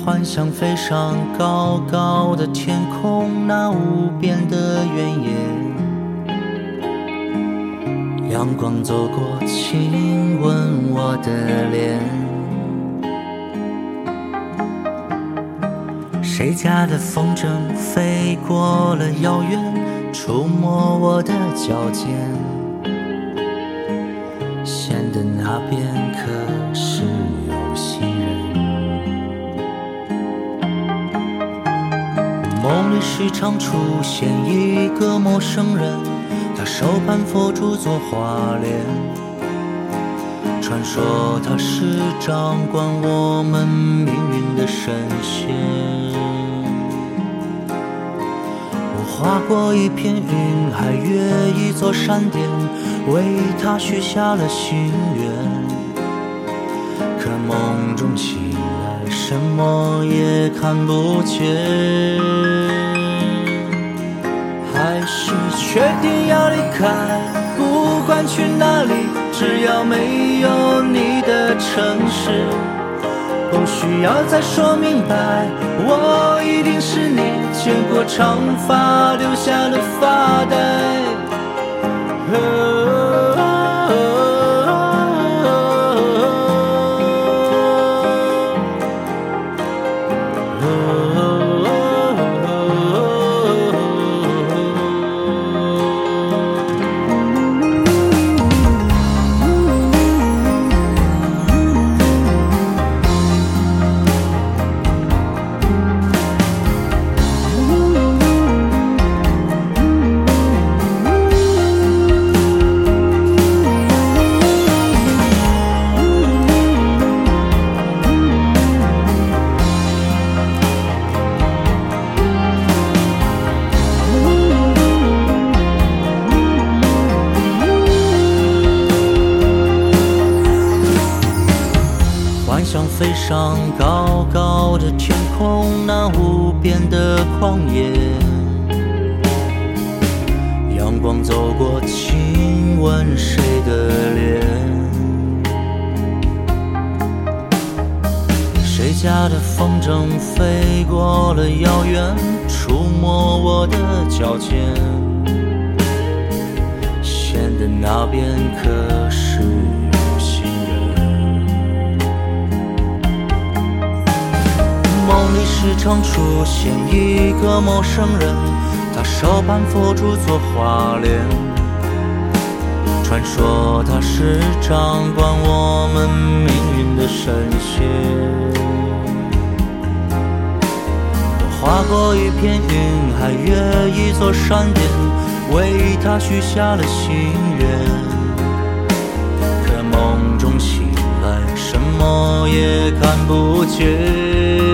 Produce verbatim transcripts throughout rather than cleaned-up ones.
幻想飞上高高的天空，那无边的原野，阳光走过，亲吻我的脸。谁家的风筝飞过了遥远，触摸我的脚尖，线的那边可是有行人。梦里时常出现一个陌生人，他手盘佛珠做花莲，传说他是掌管我们命运的神仙。我划过一片云海，越一座山巅，为他许下了心愿。可梦中醒来，什么也看不见。还是决定要离开，不管去哪里，只要没有你的城市。不需要再说明白，我一定是你剪过长发留下的发带。想飞上高高的天空，那无边的旷野，阳光走过，亲吻谁的脸。谁家的风筝飞过了遥远，触摸我的脚尖，线的那边可是梦里时常出现一个陌生人，他手盘佛珠做花莲，传说他是掌管我们命运的神仙。我划过一片云海，越一座山巅，为他许下了心愿。可梦中醒来，什么也看不见。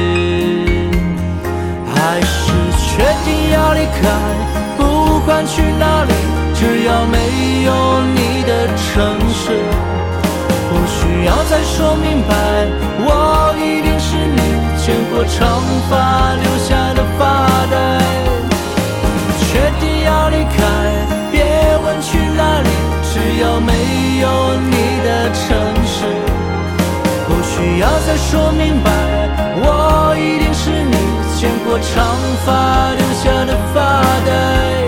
还是决定要离开，不管去哪里，只要没有你的城市。不需要再说明白，我一定是你剪过长发留下的发带。决定要离开，别问去哪里，只要没有你的城市。不需要再说明白，我一定是你剪过长发留下的发带。